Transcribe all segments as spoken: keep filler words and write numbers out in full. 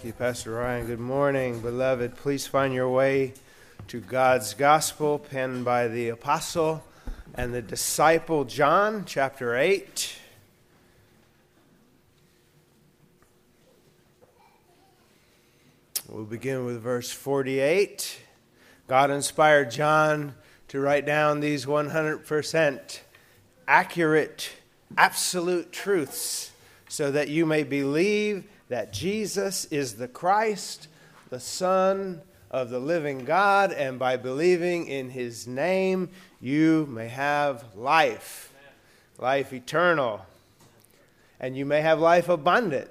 Thank you, Pastor Ryan. Good morning, beloved. Please find your way to God's Gospel, penned by the Apostle and the disciple John, chapter eight. We'll begin with verse forty-eight. God inspired John to write down these one hundred percent accurate, absolute truths so that you may believe that Jesus is the Christ, the Son of the living God, and by believing in His name, you may have life, life eternal, and you may have life abundant.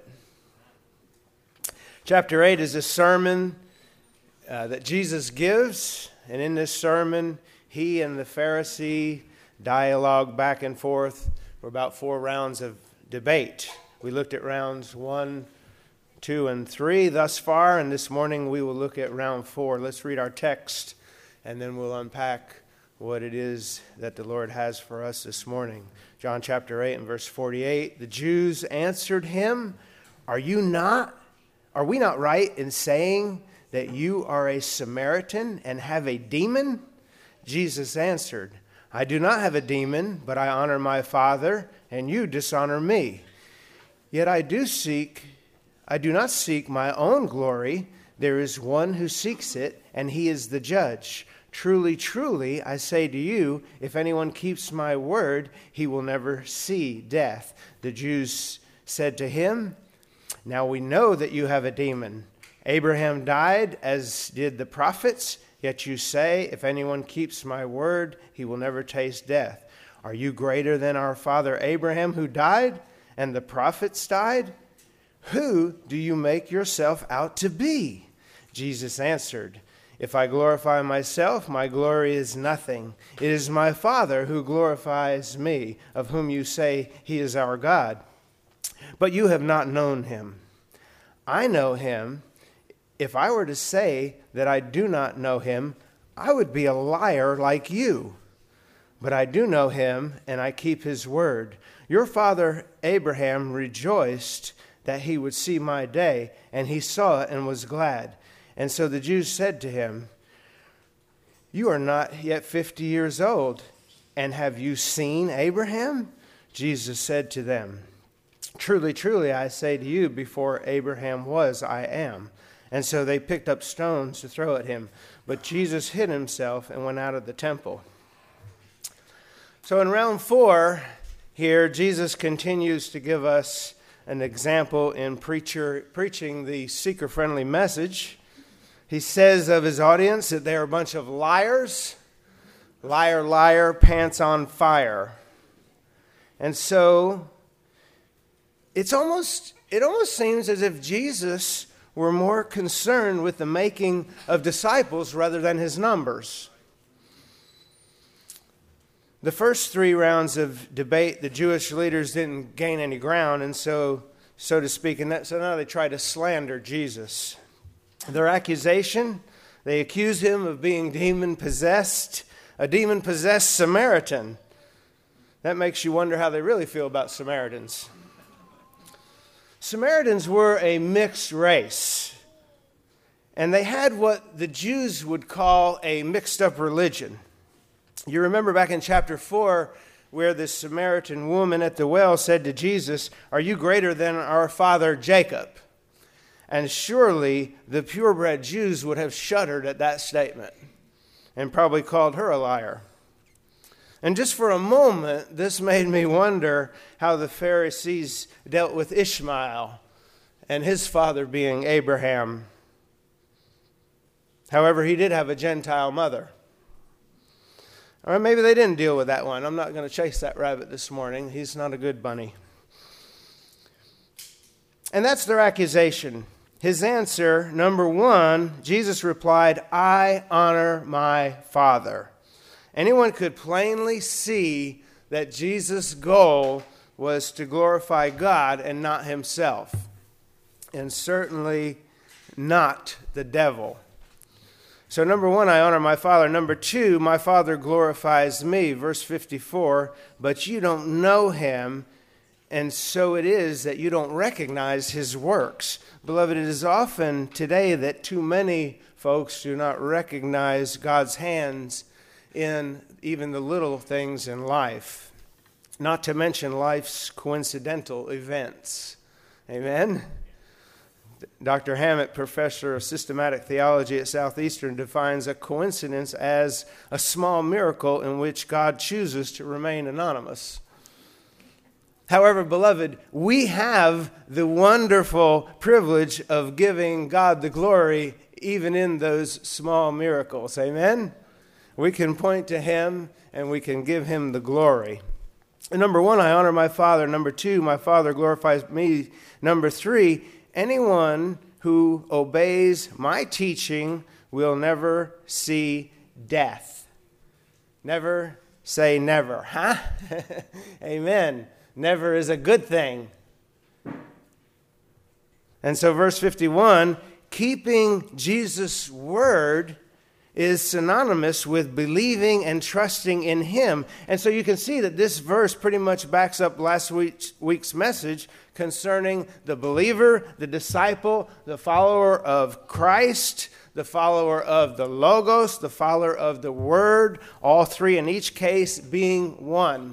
Chapter eight is a sermon uh, that Jesus gives, and in this sermon, he and the Pharisee dialogue back and forth for about four rounds of debate. We looked at rounds one, two, and three thus far, and this morning we will look at round four. Let's read our text, and then we'll unpack what it is that the Lord has for us this morning. John chapter eight and verse forty-eight. The Jews answered him, Are you not, are we not right in saying that you are a Samaritan and have a demon? Jesus answered, I do not have a demon, but I honor my Father, and you dishonor me. Yet I do seek I do not seek my own glory. There is one who seeks it, and he is the judge. Truly, truly, I say to you, if anyone keeps my word, he will never see death. The Jews said to him, Now we know that you have a demon. Abraham died, as did the prophets, yet you say, if anyone keeps my word, he will never taste death. Are you greater than our father Abraham, who died, and the prophets died? Who do you make yourself out to be? Jesus answered, If I glorify myself, my glory is nothing. It is my Father who glorifies me, of whom you say he is our God. But you have not known him. I know him. If I were to say that I do not know him, I would be a liar like you. But I do know him, and I keep his word. Your father Abraham rejoiced that he would see my day, and he saw it and was glad. And so the Jews said to him, You are not yet fifty years old, and have you seen Abraham? Jesus said to them, Truly, truly, I say to you, before Abraham was, I am. And so they picked up stones to throw at him. But Jesus hid himself and went out of the temple. So in round four here, Jesus continues to give us an example in preacher preaching the seeker-friendly message. He says of his audience that they're a bunch of liars, liar, liar, pants on fire. And so it's almost it almost seems as if Jesus were more concerned with the making of disciples rather than his numbers. The first three rounds of debate, the Jewish leaders didn't gain any ground, and so, so to speak, and that, so now they try to slander Jesus. Their accusation, they accuse him of being demon-possessed, a demon-possessed Samaritan. That makes you wonder how they really feel about Samaritans. Samaritans were a mixed race, and they had what the Jews would call a mixed-up religion. You remember back in chapter four where the Samaritan woman at the well said to Jesus, Are you greater than our father Jacob? And surely the purebred Jews would have shuddered at that statement and probably called her a liar. And just for a moment, this made me wonder how the Pharisees dealt with Ishmael and his father being Abraham. However, he did have a Gentile mother. Or maybe they didn't deal with that one. I'm not going to chase that rabbit this morning. He's not a good bunny. And that's their accusation. His answer, number one, Jesus replied, I honor my Father. Anyone could plainly see that Jesus' goal was to glorify God and not himself. And certainly not the devil. So number one, I honor my Father. Number two, my Father glorifies me. Verse fifty-four, but you don't know him, and so it is that you don't recognize his works. Beloved, it is often today that too many folks do not recognize God's hands in even the little things in life, not to mention life's coincidental events. Amen? Doctor Hammett, professor of systematic theology at Southeastern, defines a coincidence as a small miracle in which God chooses to remain anonymous. However, beloved, we have the wonderful privilege of giving God the glory even in those small miracles. Amen? We can point to him and we can give him the glory. And number one, I honor my Father. Number two, my Father glorifies me. Number three, anyone who obeys my teaching will never see death. Never say never, huh? Amen. Never is a good thing. And so verse fifty-one, keeping Jesus' word is synonymous with believing and trusting in him. And so you can see that this verse pretty much backs up last week's, week's message concerning the believer, the disciple, the follower of Christ, the follower of the Logos, the follower of the Word, all three in each case being one.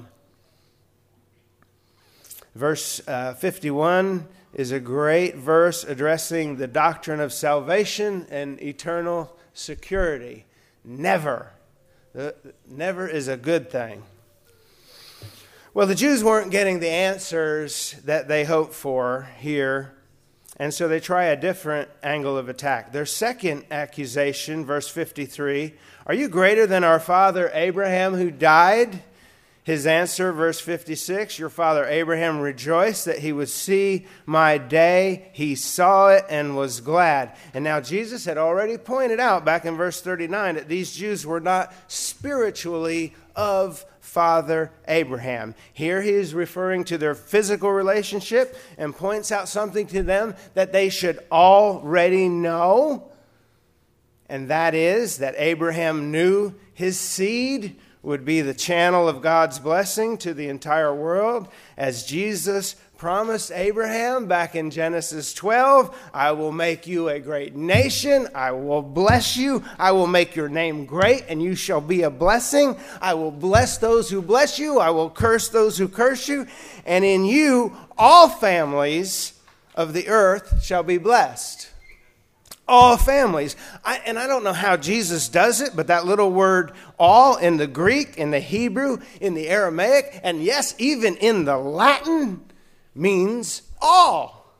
Verse uh, fifty-one is a great verse addressing the doctrine of salvation and eternal security. Never. The, never is a good thing. Well, the Jews weren't getting the answers that they hoped for here, and so they try a different angle of attack. Their second accusation, verse fifty-three, are you greater than our father Abraham who died? His answer, verse fifty-six, your father Abraham rejoiced that he would see my day. He saw it and was glad. And now Jesus had already pointed out back in verse thirty-nine that these Jews were not spiritually of Father Abraham. Here he is referring to their physical relationship and points out something to them that they should already know. And that is that Abraham knew his seed would be the channel of God's blessing to the entire world. As Jesus promised Abraham back in Genesis twelve, I will make you a great nation. I will bless you. I will make your name great, and you shall be a blessing. I will bless those who bless you. I will curse those who curse you. And in you, all families of the earth shall be blessed. All families. I, and I don't know how Jesus does it, but that little word all in the Greek, in the Hebrew, in the Aramaic, and yes, even in the Latin, means all.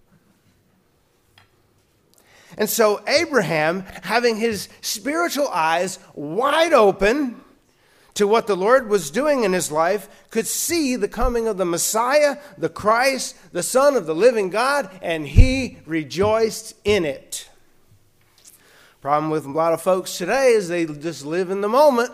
And so Abraham, having his spiritual eyes wide open to what the Lord was doing in his life, could see the coming of the Messiah, the Christ, the Son of the living God, and he rejoiced in it. Problem with a lot of folks today is they just live in the moment.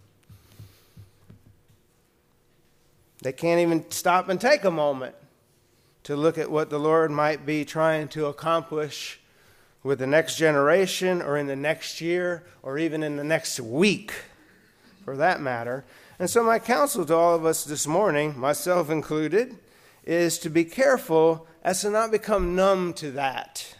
They can't even stop and take a moment to look at what the Lord might be trying to accomplish with the next generation or in the next year or even in the next week, for that matter. And so my counsel to all of us this morning, myself included, is to be careful as to not become numb to that.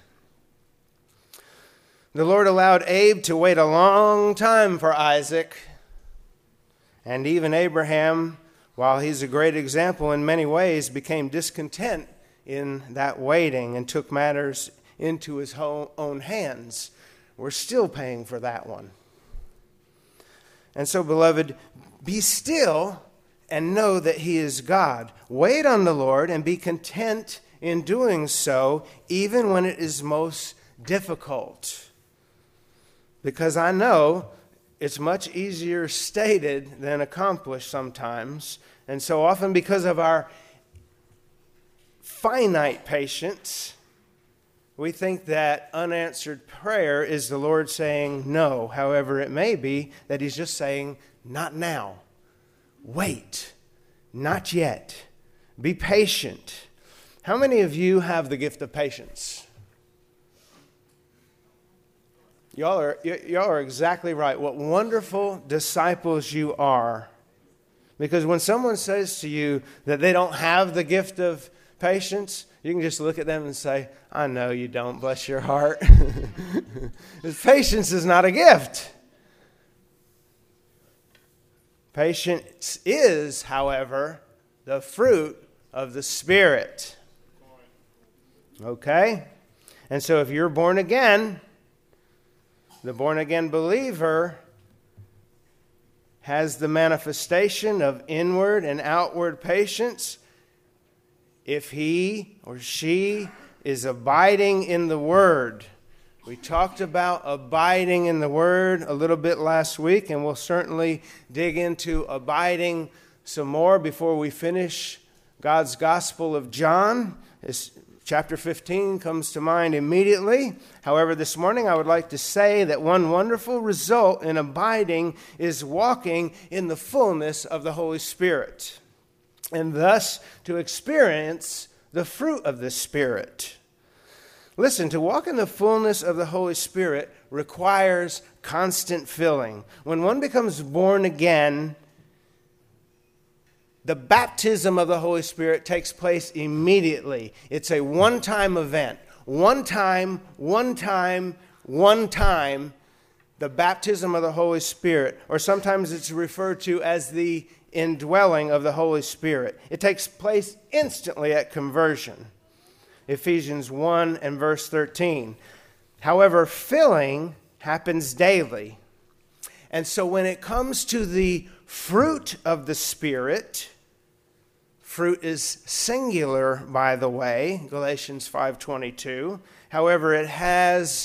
The Lord allowed Abe to wait a long time for Isaac, and even Abraham, while he's a great example in many ways, became discontent in that waiting and took matters into his own hands. We're still paying for that one. And so, beloved, be still and know that he is God. Wait on the Lord and be content in doing so, even when it is most difficult. Because I know it's much easier stated than accomplished sometimes. And so often because of our finite patience, we think that unanswered prayer is the Lord saying no. However, it may be that he's just saying, not now. Wait. Not yet. Be patient. How many of you have the gift of patience? Y'all are, y- y'all are exactly right. What wonderful disciples you are. Because when someone says to you that they don't have the gift of patience, you can just look at them and say, I know you don't, bless your heart. Patience is not a gift. Patience is, however, the fruit of the Spirit. Okay? And so if you're born again, the born again believer has the manifestation of inward and outward patience if he or she is abiding in the Word. We talked about abiding in the Word a little bit last week, and we'll certainly dig into abiding some more before we finish God's Gospel of John. This chapter fifteen comes to mind immediately. However, this morning I would like to say that one wonderful result in abiding is walking in the fullness of the Holy Spirit, and thus to experience the fruit of the Spirit. Listen, to walk in the fullness of the Holy Spirit requires constant filling. When one becomes born again, the baptism of the Holy Spirit takes place immediately. It's a one-time event. One time, one time, one time, the baptism of the Holy Spirit, or sometimes it's referred to as the indwelling of the Holy Spirit. It takes place instantly at conversion. Ephesians one and verse thirteen. However, filling happens daily. And so when it comes to the fruit of the Spirit, fruit is singular, by the way, Galatians five twenty-two. However, it has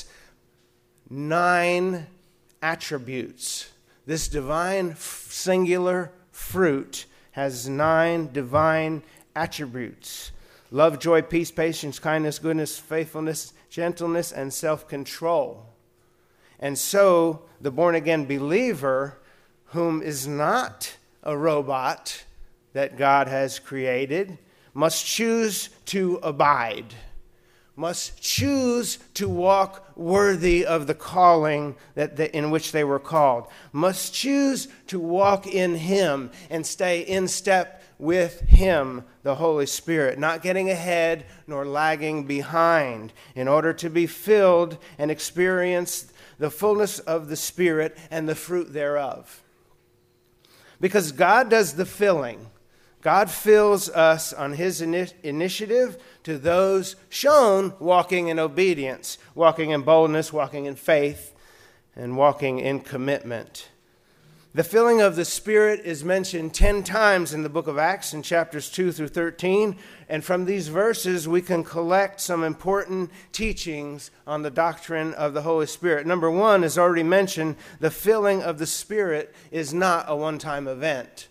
nine attributes. This divine singular fruit has nine divine attributes. Love, joy, peace, patience, kindness, goodness, faithfulness, gentleness, and self-control. And so the born-again believer, whom is not a robot that God has created, must choose to abide, must choose to walk worthy of the calling that they, in which they were called, must choose to walk in Him and stay in step with Him, the Holy Spirit, not getting ahead nor lagging behind, in order to be filled and experience the fullness of the Spirit and the fruit thereof. Because God does the filling. God fills us on His ini- initiative to those shown walking in obedience, walking in boldness, walking in faith, and walking in commitment. The filling of the Spirit is mentioned ten times in the book of Acts in chapters two through thirteen. And from these verses, we can collect some important teachings on the doctrine of the Holy Spirit. Number one, as already mentioned, the filling of the Spirit is not a one-time event.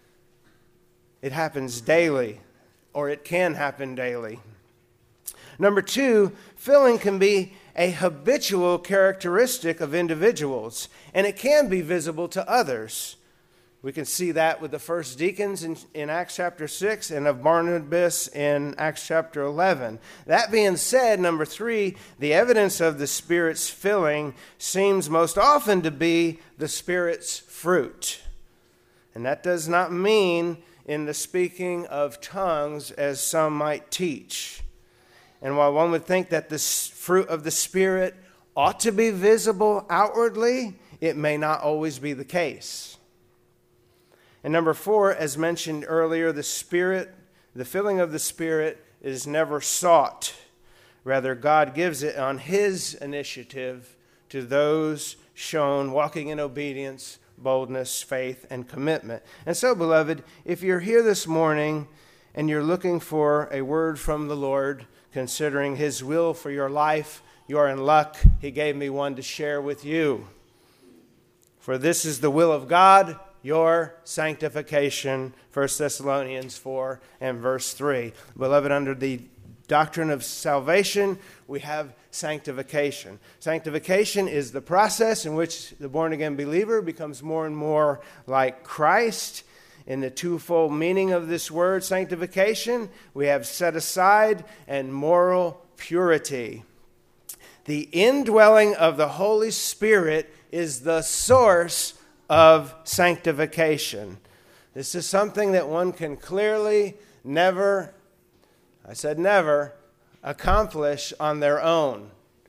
It happens daily, or it can happen daily. Number two, filling can be a habitual characteristic of individuals, and it can be visible to others. We can see that with the first deacons in, in Acts chapter six and of Barnabas in Acts chapter eleven. That being said, number three, the evidence of the Spirit's filling seems most often to be the Spirit's fruit. And that does not mean in the speaking of tongues as some might teach. And while one would think that the fruit of the Spirit ought to be visible outwardly, it may not always be the case. And number four, as mentioned earlier, the Spirit, the filling of the Spirit is never sought. Rather, God gives it on His initiative to those shown walking in obedience, boldness, faith, and commitment. And so, beloved, if you're here this morning and you're looking for a word from the Lord, considering His will for your life, you're in luck. He gave me one to share with you. For this is the will of God, your sanctification, First Thessalonians four and verse three. Beloved, under the doctrine of salvation, we have sanctification. Sanctification is the process in which the born-again believer becomes more and more like Christ. In the twofold meaning of this word, sanctification, we have set aside and moral purity. The indwelling of the Holy Spirit is the source of sanctification. This is something that one can clearly never, I said never, accomplish on their own.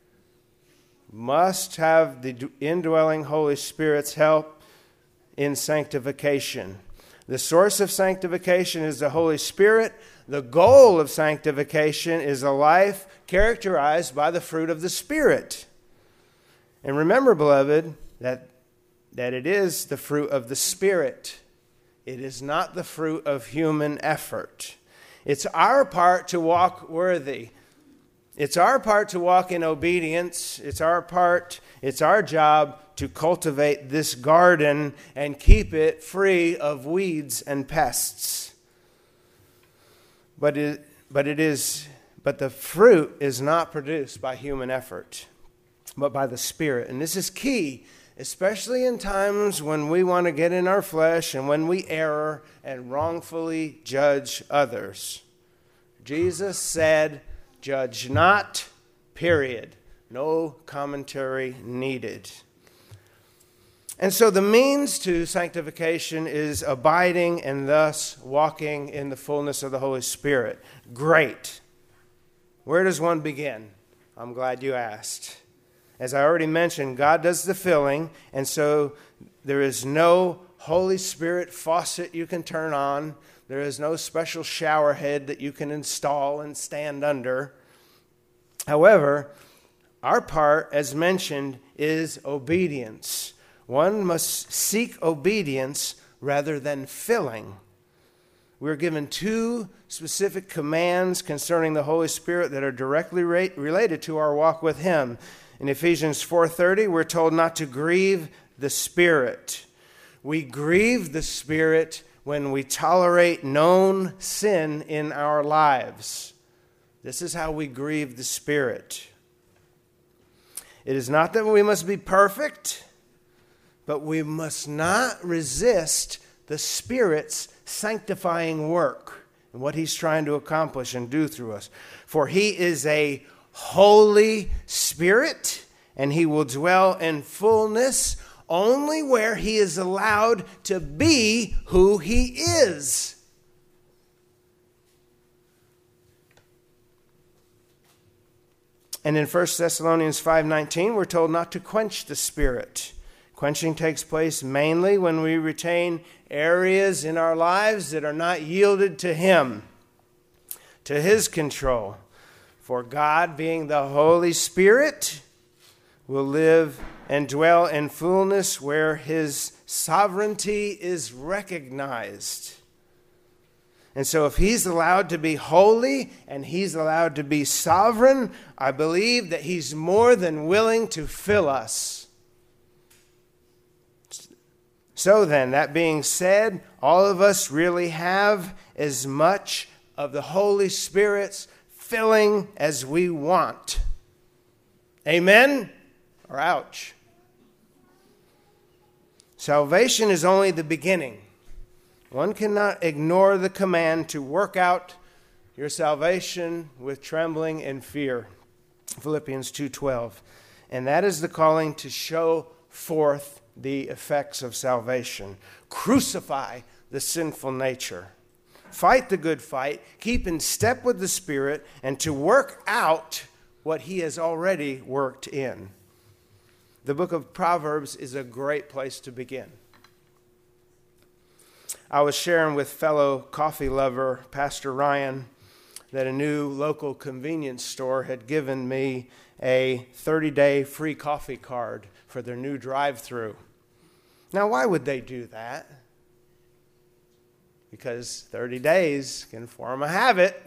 Must have the indwelling Holy Spirit's help in sanctification. The source of sanctification is the Holy Spirit. The goal of sanctification is a life characterized by the fruit of the Spirit. And remember, beloved, that, that it is the fruit of the Spirit. It is not the fruit of human effort. It's our part to walk worthy. It's our part to walk in obedience. It's our part, it's our job to cultivate this garden and keep it free of weeds and pests. But it, but it is, but the fruit is not produced by human effort, but by the Spirit. And this is key, especially in times when we want to get in our flesh and when we err and wrongfully judge others. Jesus said, "Judge not," period. No commentary needed. And so the means to sanctification is abiding and thus walking in the fullness of the Holy Spirit. Great. Where does one begin? I'm glad you asked. As I already mentioned, God does the filling, and so there is no Holy Spirit faucet you can turn on. There is no special shower head that you can install and stand under. However, our part, as mentioned, is obedience. One must seek obedience rather than filling. We're given two specific commands concerning the Holy Spirit that are directly re- related to our walk with Him. In Ephesians four thirty, we're told not to grieve the Spirit. We grieve the Spirit when we tolerate known sin in our lives. This is how we grieve the Spirit. It is not that we must be perfect, but we must not resist the Spirit's sanctifying work and what He's trying to accomplish and do through us. For He is a Holy Spirit, and He will dwell in fullness only where He is allowed to be who He is. And in First Thessalonians five nineteen, we're told not to quench the Spirit. Quenching takes place mainly when we retain areas in our lives that are not yielded to Him, to His control. For God, being the Holy Spirit, will live and dwell in fullness where His sovereignty is recognized. And so if He's allowed to be holy and He's allowed to be sovereign, I believe that He's more than willing to fill us. So then, that being said, all of us really have as much of the Holy Spirit's filling as we want. Amen? Or ouch. Salvation is only the beginning. One cannot ignore the command to work out your salvation with trembling and fear. Philippians two twelve. And that is the calling to show forth the effects of salvation. Crucify the sinful nature. Fight the good fight. Keep in step with the Spirit and to work out what He has already worked in. The book of Proverbs is a great place to begin. I was sharing with fellow coffee lover, Pastor Ryan, that a new local convenience store had given me a thirty-day free coffee card for their new drive-thru. Now, why would they do that? Because thirty days can form a habit.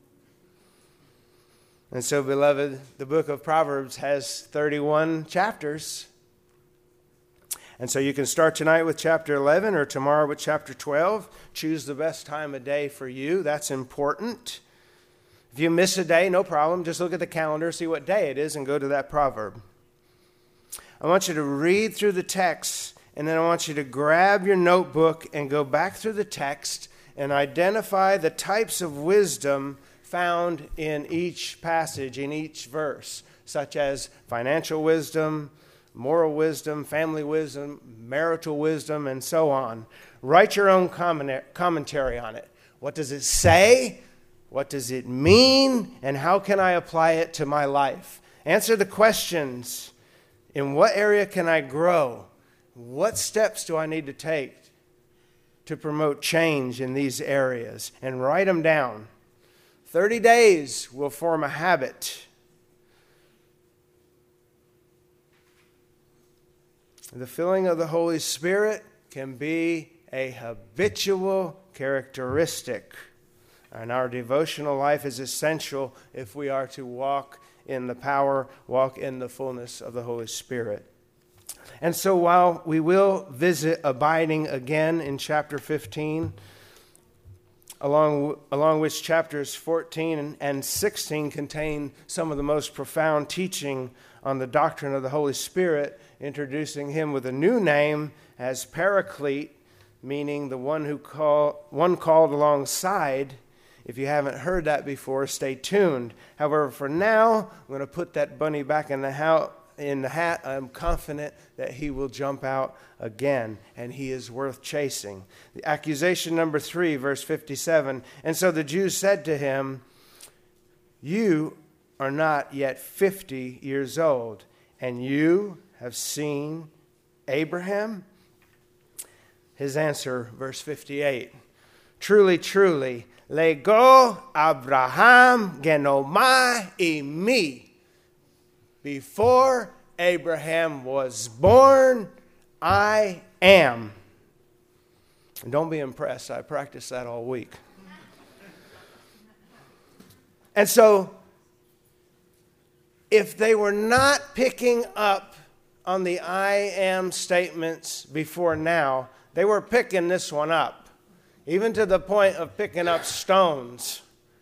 And so, beloved, the book of Proverbs has thirty-one chapters. And so you can start tonight with chapter eleven or tomorrow with chapter twelve. Choose the best time of day for you. That's important. If you miss a day, no problem. Just look at the calendar, see what day it is, and go to that proverb. I want you to read through the text, and then I want you to grab your notebook and go back through the text and identify the types of wisdom found in each passage, in each verse, such as financial wisdom, moral wisdom, family wisdom, marital wisdom, and so on. Write your own commentary on it. What does it say? What does it mean? And how can I apply it to my life? Answer the questions. In what area can I grow? What steps do I need to take to promote change in these areas? And write them down. thirty days will form a habit. The filling of the Holy Spirit can be a habitual characteristic. And our devotional life is essential if we are to walk in the power, walk in the fullness of the Holy Spirit. And so while we will visit abiding again in chapter fifteen, along, along which chapters fourteen and sixteen contain some of the most profound teaching on the doctrine of the Holy Spirit, introducing him with a new name as Paraclete, meaning the one who call, one called alongside. If you haven't heard that before, stay tuned. However, for now, I'm going to put that bunny back in the house. In the hat, I'm confident that he will jump out again, and he is worth chasing. The accusation number three, verse fifty-seven. And so the Jews said to him, "You are not yet fifty years old, and you have seen Abraham?" His answer, verse fifty-eight. "Truly, truly, lego Abraham genomai imi." Before Abraham was born, I am. And don't be impressed. I practiced that all week. And so, if they were not picking up on the I am statements before now, they were picking this one up, even to the point of picking up stones.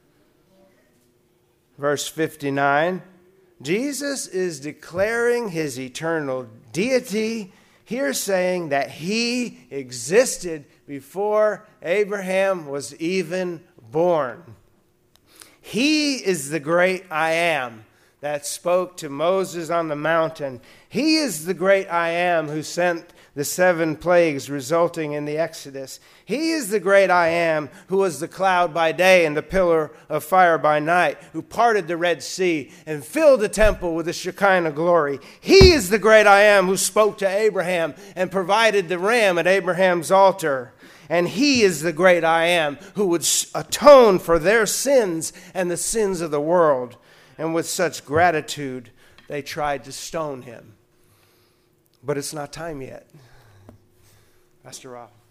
Verse fifty-nine. Jesus is declaring his eternal deity, here saying that he existed before Abraham was even born. He is the great I am that spoke to Moses on the mountain. He is the great I am who sent the seven plagues resulting in the Exodus. He is the great I am who was the cloud by day and the pillar of fire by night, who parted the Red Sea and filled the temple with the Shekinah glory. He is the great I am who spoke to Abraham and provided the ram at Abraham's altar. And he is the great I am who would atone for their sins and the sins of the world. And with such gratitude, they tried to stone him. But it's not time yet. Pastor Rob.